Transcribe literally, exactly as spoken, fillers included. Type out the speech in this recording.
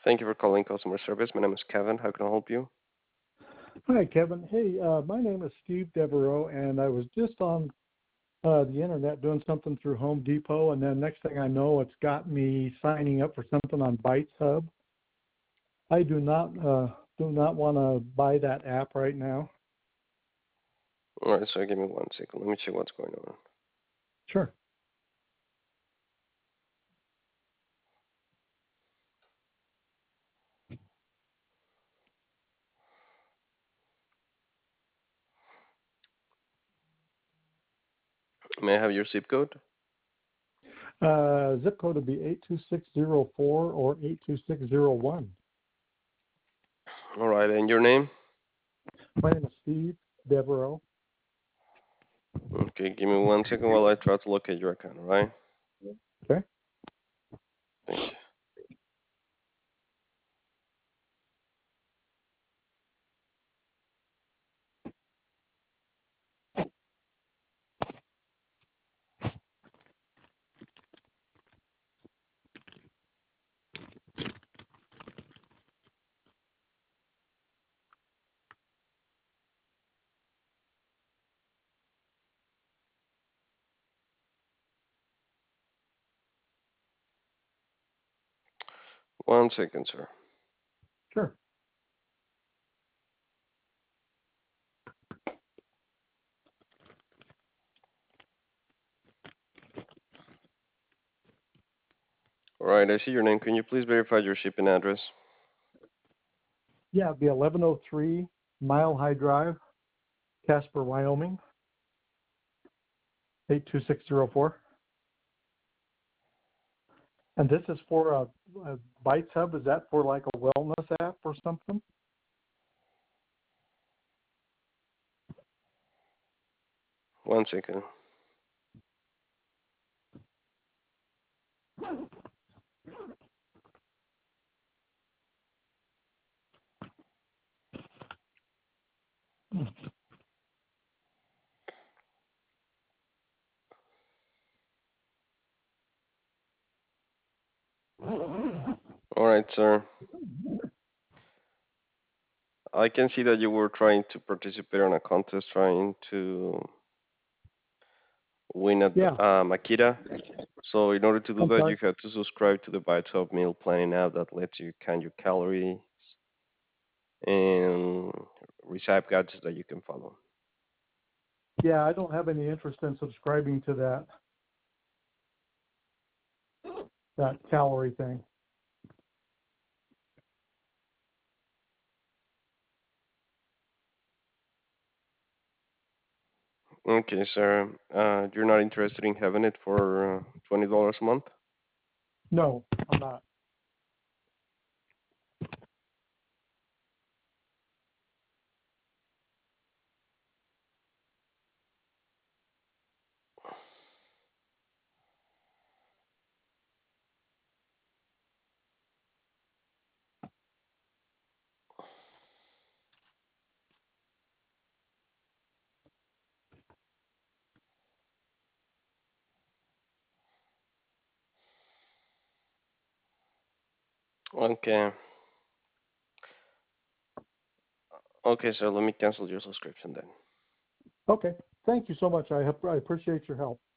Thank you for calling customer service. My name is Kevin. How can I help you? Hi, Kevin. Hey, uh, my name is Steve Devereaux, and I was just on uh, the internet doing something through Home Depot, and then next thing I know, it's got me signing up for something on Bytes Hub. I do not uh, do not want to buy that app right now. All right, so give me one second. Let me check what's going on. Sure. May I have your zip code? Uh, zip code would be eight two six zero four or eight two six zero one. All right, and your name? My name is Steve Devereaux. Okay, give me one second while I try to locate your account, all right? Okay. Thank you. One second, sir. Sure. All right, I see your name. Can you please verify your shipping address? Yeah, it'd be eleven oh three Mile High Drive, Casper, Wyoming, eight two six zero four. And this is for a, a Bytes Hub. Is that for like a wellness app or something? One second. All right, sir. I can see that you were trying to participate on a contest trying to win a Yeah. um, Akira. So in order to do I'm that, sorry. you have to subscribe to the BioTop meal planning app that lets you count your calories and receive gadgets that you can follow. Yeah, I don't have any interest in subscribing to that that calorie thing. Okay, sir. Uh, you're not interested in having it for uh, twenty dollars a month? No, I'm not. Okay. Okay, sir. Let me cancel your subscription then. Okay. Thank you so much. I, I appreciate your help.